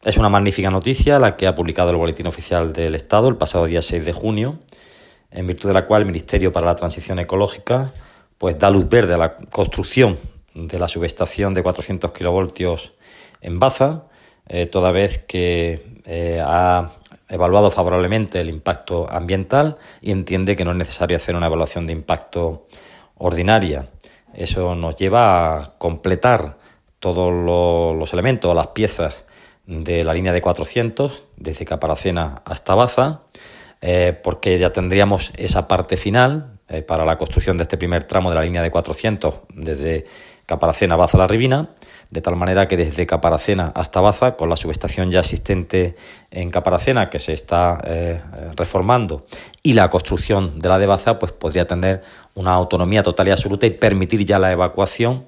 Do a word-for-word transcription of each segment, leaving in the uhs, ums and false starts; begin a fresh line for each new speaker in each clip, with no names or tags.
Es una magnífica noticia la que ha publicado el Boletín Oficial del Estado el pasado día seis de junio, en virtud de la cual el Ministerio para la Transición Ecológica pues da luz verde a la construcción de la subestación de cuatrocientos kilovoltios en Baza, eh, toda vez que eh, ha evaluado favorablemente el impacto ambiental y entiende que no es necesario hacer una evaluación de impacto ordinaria. Eso nos lleva a completar todos los, los elementos, las piezas de la línea de cuatrocientos, desde Caparacena hasta Baza, eh, porque ya tendríamos esa parte final eh, para la construcción de este primer tramo de la línea de cuatrocientos desde Caparacena a Baza La Ribina, de tal manera que desde Caparacena hasta Baza, con la subestación ya existente en Caparacena que se está eh, reformando y la construcción de la de Baza, pues podría tener una autonomía total y absoluta y permitir ya la evacuación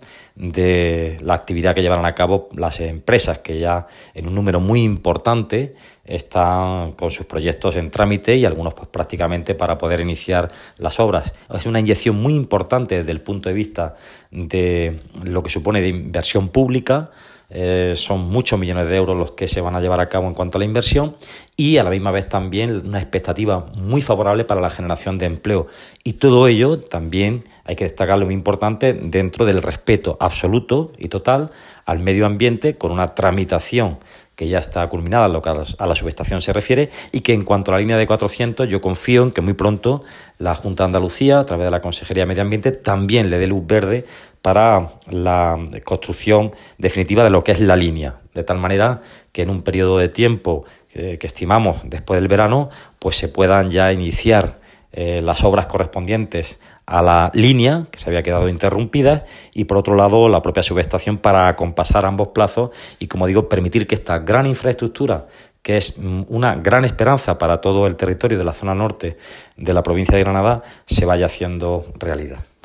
de la actividad que llevarán a cabo las empresas que ya en un número muy importante están con sus proyectos en trámite y algunos pues prácticamente para poder iniciar las obras. Es una inyección muy importante desde el punto de vista de lo que supone de inversión pública. Eh, son muchos millones de euros los que se van a llevar a cabo en cuanto a la inversión y a la misma vez también una expectativa muy favorable para la generación de empleo, y todo ello también hay que destacarlo, muy importante, dentro del respeto absoluto y total al medio ambiente, con una tramitación que ya está culminada en lo que a la subestación se refiere, y que en cuanto a la línea de cuatrocientos yo confío en que muy pronto la Junta de Andalucía, a través de la Consejería de Medio Ambiente, también le dé luz verde para la construcción definitiva de lo que es la línea, de tal manera que en un periodo de tiempo que, que estimamos después del verano, pues se puedan ya iniciar eh, las obras correspondientes a la línea que se había quedado interrumpida, y por otro lado la propia subestación, para acompasar ambos plazos y, como digo, permitir que esta gran infraestructura, que es una gran esperanza para todo el territorio de la zona norte de la provincia de Granada, se vaya haciendo realidad.